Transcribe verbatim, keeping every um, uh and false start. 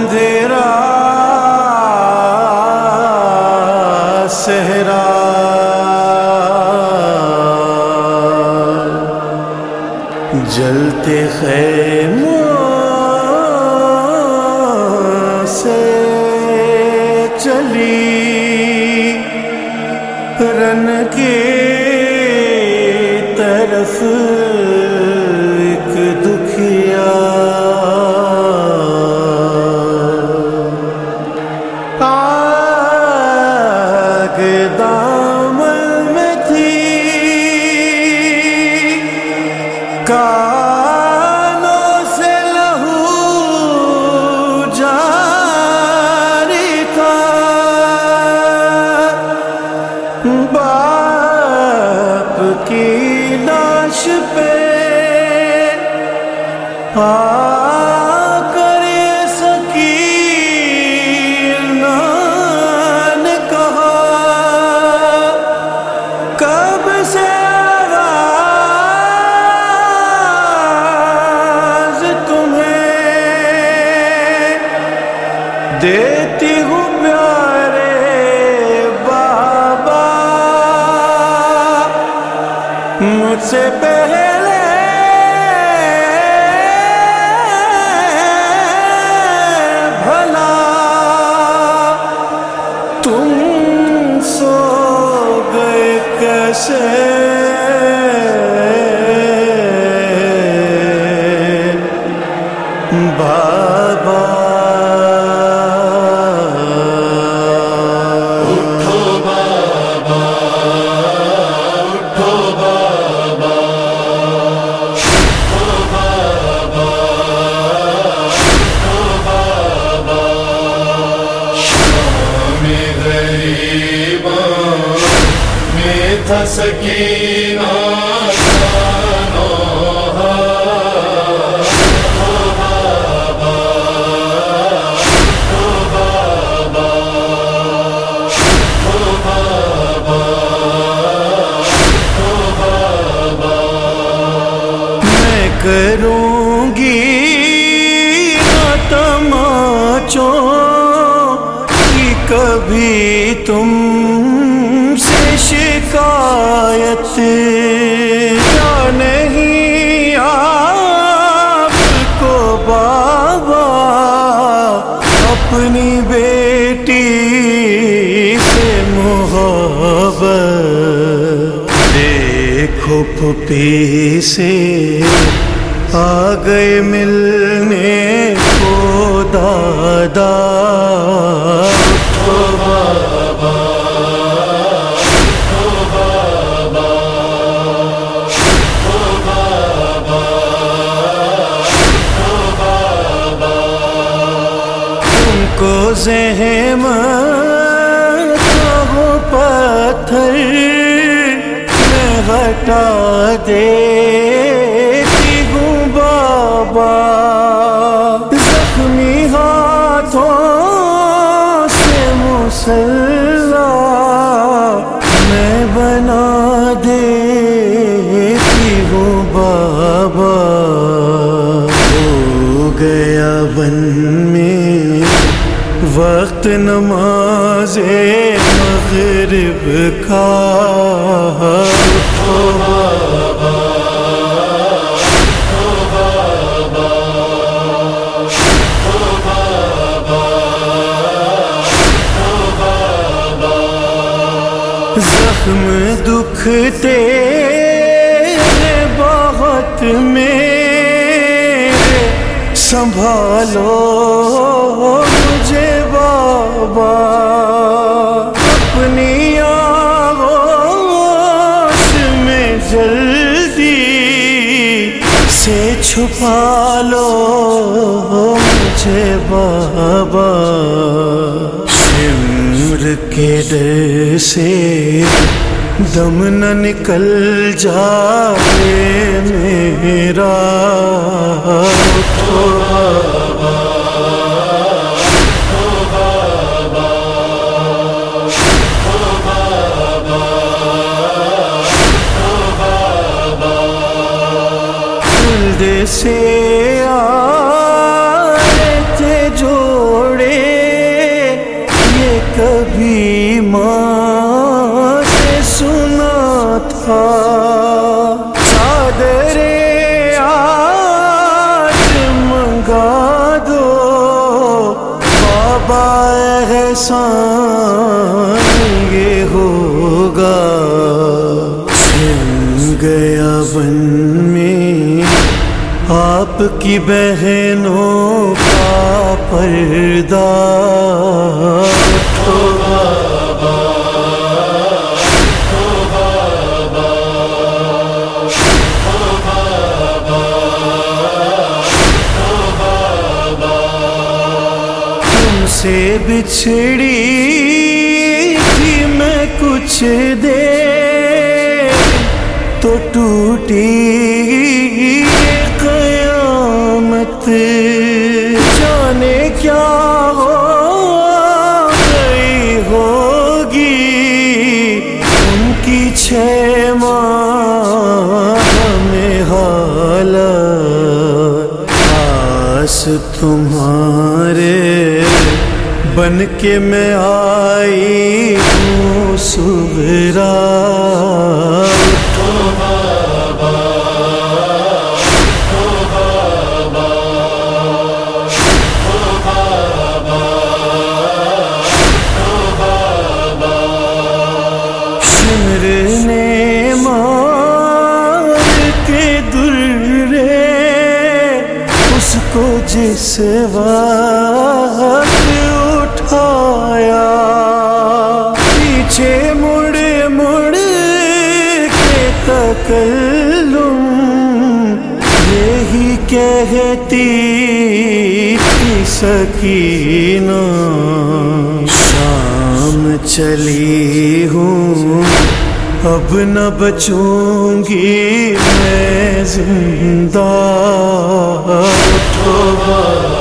اندھیرا صحرا جلتے خیموں سے چلی رن کی طرف ایک دکھیا آگ دامن میں تھی کانوں سے لہو جاری تھا باپ کی لاش پہ آ کر سکینہ نے کہا کب سے آواز تمہیں دیتی ہوں پیارے بابا مجھ سے پہلے بھلا تم سو گئے کیسے بابا اٹھو بابا اٹھو بابا اٹھو بابا اٹھو بابا شام غریباں میں تھا سکینہ کروں گی نہ تماچوں کی کبھی تم سے شکایت یا نہیں آپ کو بابا اپنی بیٹی سے محبت دیکھو پھوپھی سے آ گئے ملنے کو دادا اٹھو بابا اٹھو بابا اٹھو بابا اٹھو بابا تم کو زحمت ہو پتھر میں ہٹا دے زخمی ہاتھوں سے مسلح میں بنا دیتی ہوں بابا ہو گیا بن میں وقت نماز مغرب کا اٹھو بابا زخم دکھتے ہیں بہت میرے سنبھالو مجھے بابا اپنی آغوش میں جلدی سے چھپا لو مجھے بابا شمر کے ڈر سے دم نہ نکل جائے میرا اٹھو بابا اٹھو بابا اٹھو بابا اٹھو بابا جلد سے آئے تھے جو بابا احسان یہ ہوگا، چھن گیا بن میں آپ کی بہنوں کا پردہ، اٹھو بابا، اٹھو بابا، اٹھو بابا، اٹھو بابا، تم سے بچھڑی تھی میں کچھ دیر، تو ٹوٹی قیامت، جانے کیا ہو گئی ہوگی ان کی چھ ماہ میں حالت، پاس تمہارے بن کے میں آئی ہوں صغرا، اٹھو بابا، اٹھو بابا، اٹھو بابا، اٹھو بابا، شمر نے مار کے درے اس کو جس وقت اٹھایا، پیچھے مڑ مڑ کے تکلم یہی کہتی تھی سکینہ، شام چلی ہوں اب نہ بچوں گی میں زندہ، اٹھو بابا،